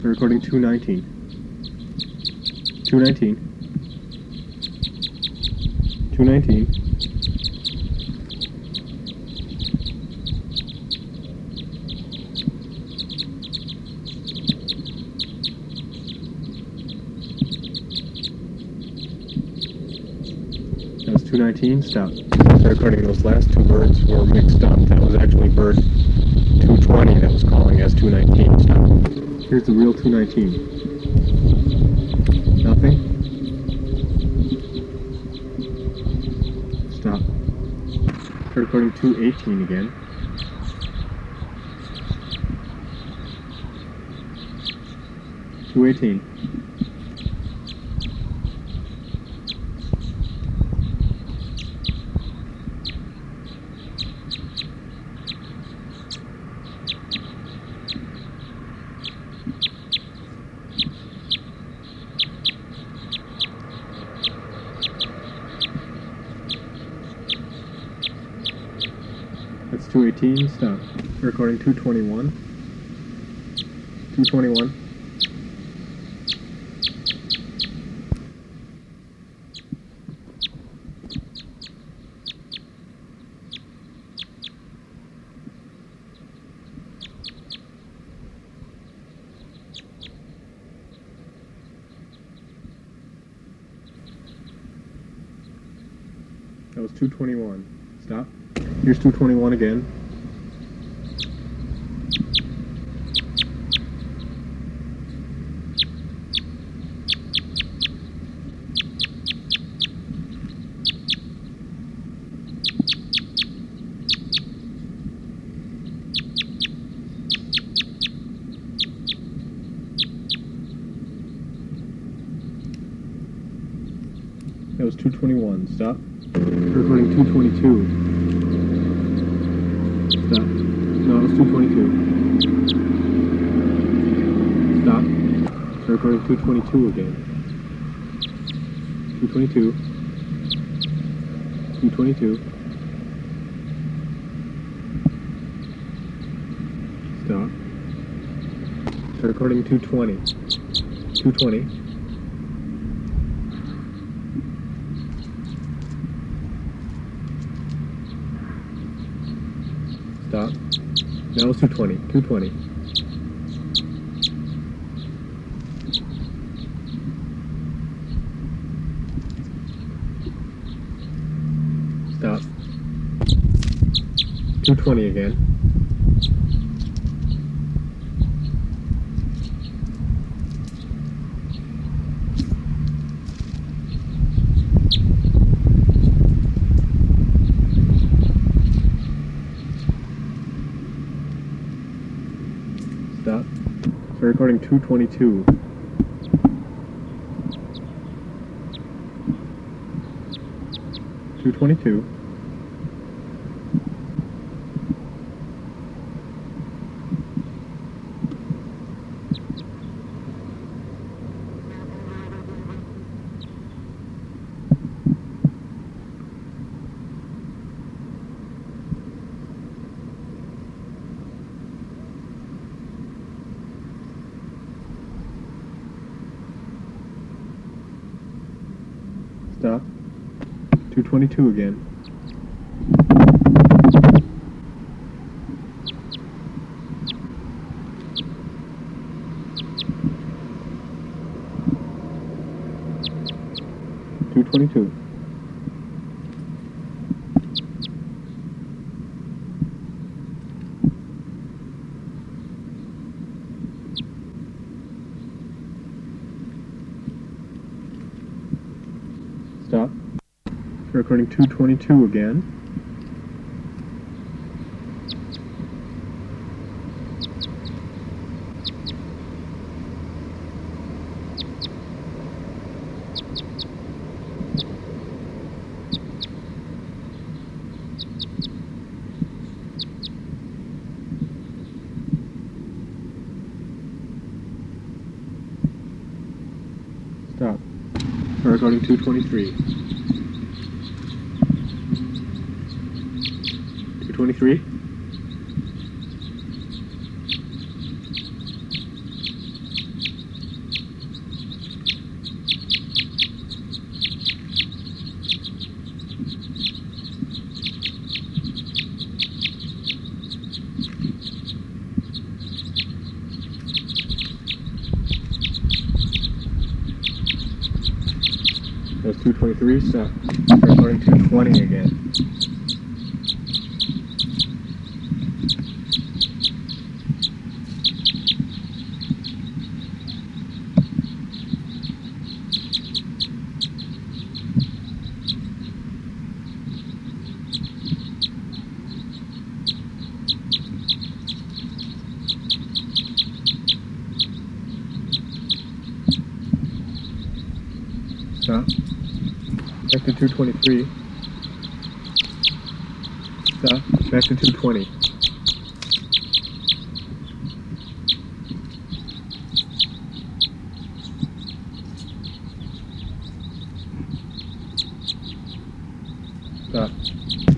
We're recording 219. 219. 219. That was 219. Stop. Start recording. Those last two birds were mixed up. That was actually bird 220 that was calling as 219. Stop. Here's the real 219. Nothing? Stop. Start recording 218 again. Two 18. That's 218. Stop. Recording 221. 221. That was 221. Stop. Here's 221 again. That was 221. Stop. Recording 222. Stop. No, it was 222. Stop. Start recording 222 again. 222. 222. Stop. Start recording 220. 220. Stop. That was 220. 220. Stop. 220 again. Stop. We're recording 222. Two 22. Stop. 222 again. Two 22. Stop. Recording 222 again. Stop. Recording 223. 223. That was 223, stop. Start recording 220 again. Stop. Back to 223. Stop. Back to 220. Stop.